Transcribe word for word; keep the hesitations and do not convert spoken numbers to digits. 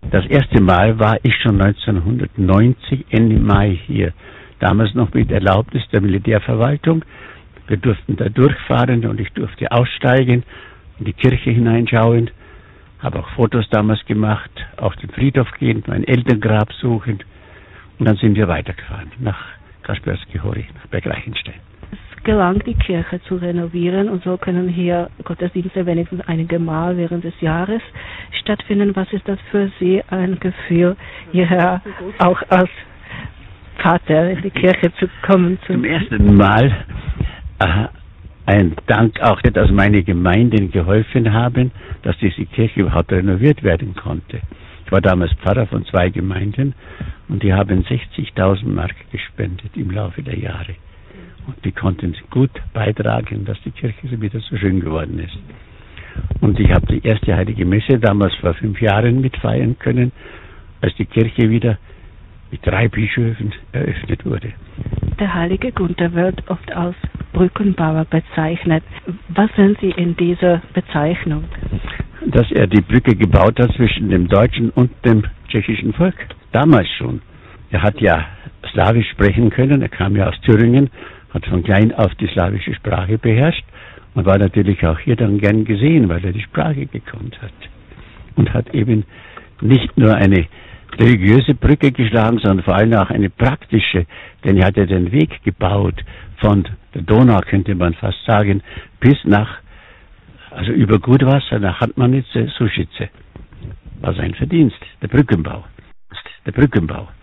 Das erste Mal war ich schon neunzehnhundertneunzig, Ende Mai hier. Damals noch mit Erlaubnis der Militärverwaltung. Wir durften da durchfahren und ich durfte aussteigen, in die Kirche hineinschauen. Habe auch Fotos damals gemacht, auf den Friedhof gehend, mein Elterngrab suchend. Und dann sind wir weitergefahren nach Kaspersky-Hory, nach Bergreichenstein. Es gelang, die Kirche zu renovieren und so können hier Gottesdienste wenigstens einige Mal während des Jahres stattfinden. Was ist das für Sie ein Gefühl, hierher auch als Vater in die Kirche zu kommen? Zum ersten Mal äh, ein Dank auch, dass meine Gemeinden geholfen haben, dass diese Kirche überhaupt renoviert werden konnte. Ich war damals Pfarrer von zwei Gemeinden und die haben sechzigtausend Mark gespendet im Laufe der Jahre. Und die konnten gut beitragen, dass die Kirche wieder so schön geworden ist. Und ich habe die erste Heilige Messe damals vor fünf Jahren mitfeiern können, als die Kirche wieder mit drei Bischöfen eröffnet wurde. Der heilige Gunther wird oft als Brückenbauer bezeichnet. Was sehen Sie in dieser Bezeichnung? Dass er die Brücke gebaut hat zwischen dem deutschen und dem tschechischen Volk. Damals schon. Er hat ja Slawisch sprechen können, er kam ja aus Thüringen, hat von klein auf die slawische Sprache beherrscht und war natürlich auch hier dann gern gesehen, weil er die Sprache gekonnt hat. Und hat eben nicht nur eine religiöse Brücke geschlagen, sondern vor allem auch eine praktische, denn er hat ja den Weg gebaut von der Donau, könnte man fast sagen, bis nach, also über Gutwasser nach Hartmanitze, Suschitze. War sein Verdienst, der Brückenbau. Der Brückenbau.